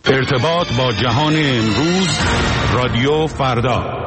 ارتباط با جهان امروز، رادیو فردا.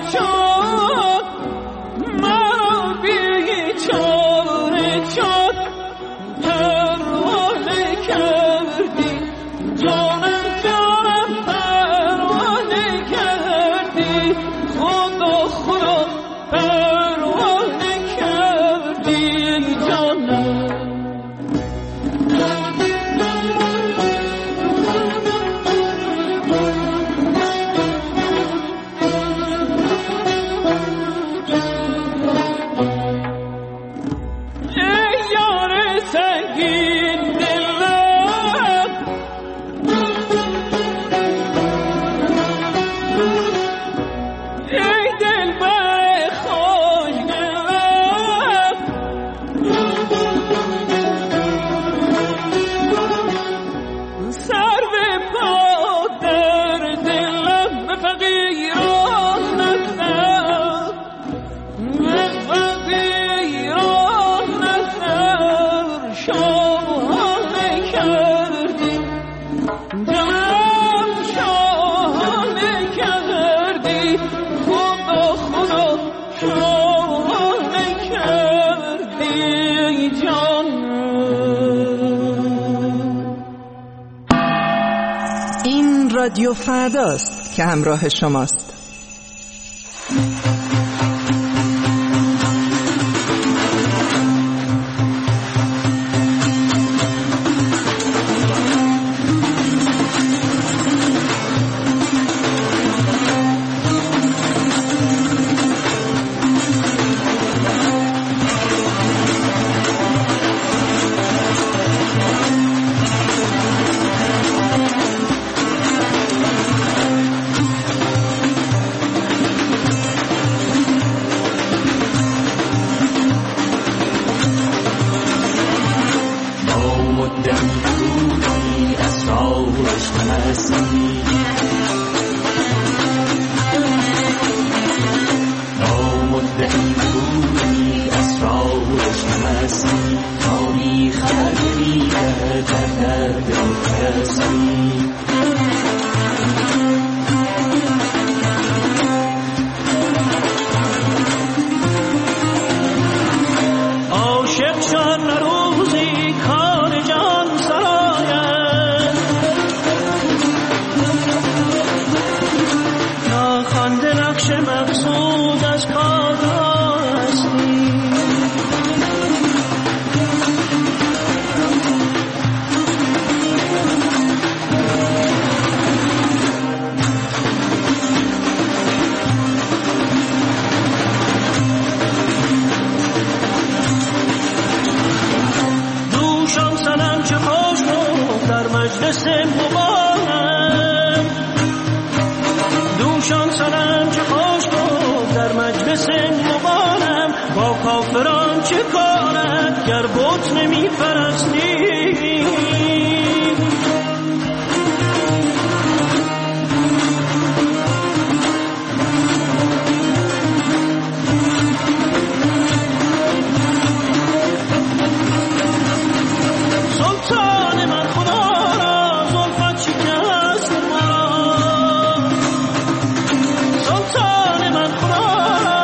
رادیو فرداست که همراه شماست.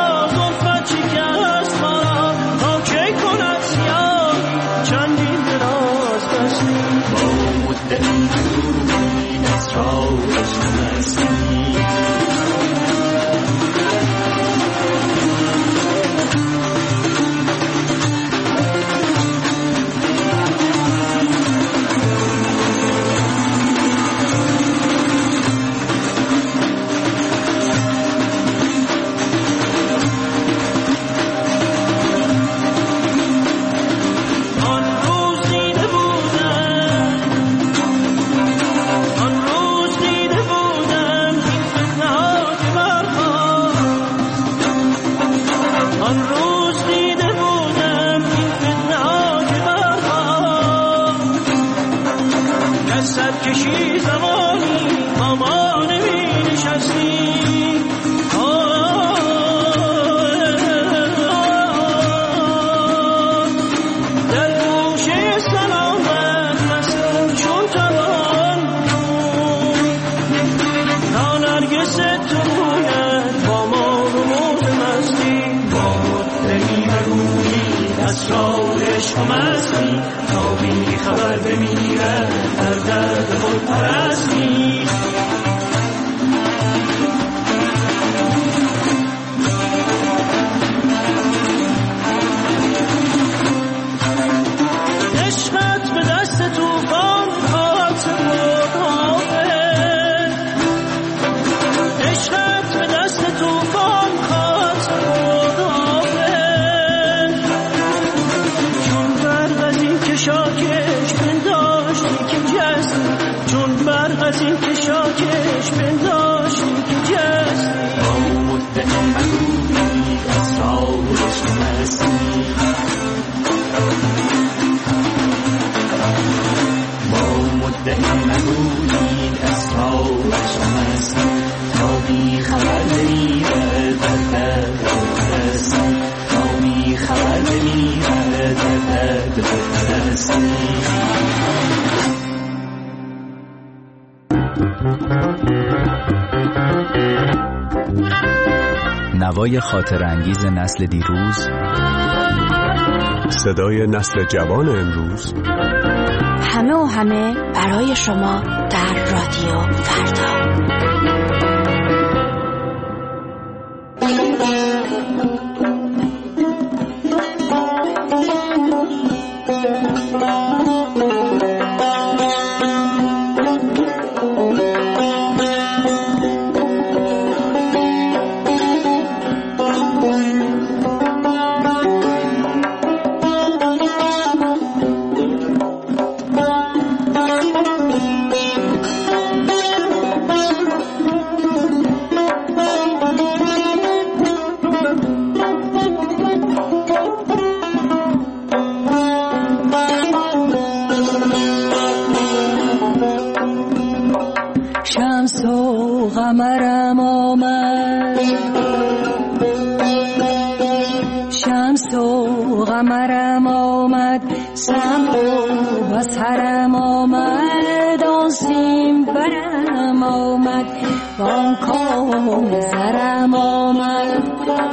چندین اسرار عشق و مستی تا بی خبر بمیره در درد خود پرستی. عشقت به دست توفان خواهد برده، عشقت به دست توفان خواهد برده، چون برق از این کشاکش پنداشتی که جستی، چون برق از این کشاکش پنداشتی که جستی. با مدت مگویی اسرار عشق و مستی، دهی مگویید اسرار عشق و مستی تا بی خبر بمیره در درد پرستی، تا بی خبر بمیره در درد پرستی. نوای خاطر انگیز نسل دیروز، صدای نسل جوان امروز، همه و همه برای شما در رادیو فردا. شمس و قمرم آمد، شمس و قمرم آمد، سمع و بصرم آمد، آن سیم برم آمد، وان کام زرم آمد.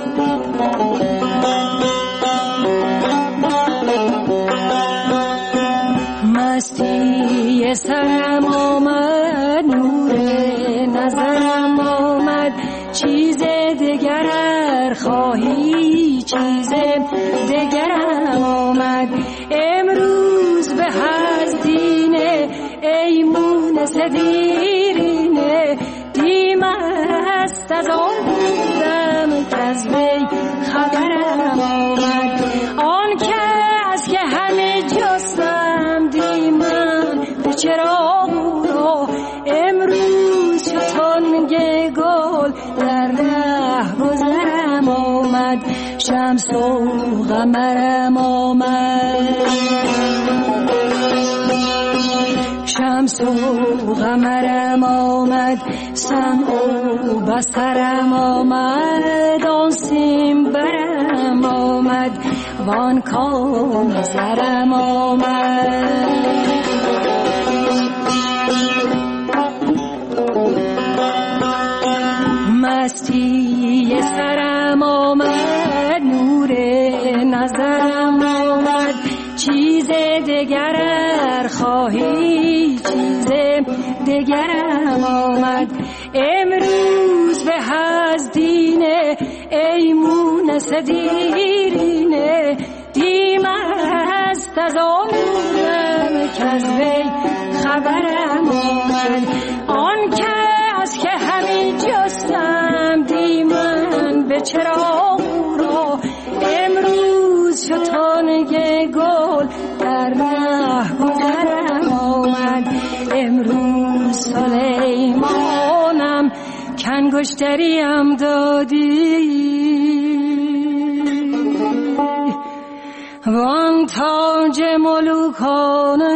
مستی سرم آمد، نور نظرم آمد، چیز دگر خواهی چیز دگرم آمد. امروز به هزدینه ای مونس دیرینه، دیم است از آن بودم که از وی خبرم آمد. آن کس که همه جستم دیمن به چراغ را، امروز چون گل در ره گذرم آمد. شمس و قمرم آمد، شمس و قمرم آمد، سمع و بصرم آمد، آن سیم برم آمد، وان کام زرم آمد. مستی سرم آمد، نور نظرم آمد، چیز دگر خواهی چیز دگرم آمد. امروز به هزدینه ای مونس دیرینه، دیم است از آنم که از وی خبرم آمد. آن کس که همی جستم دیمن به چراغ را، امروز شتانگ گل در ره گذرم آمد. امروز سلیمانم کنگشتریم دادی، وان تاج ملوکانه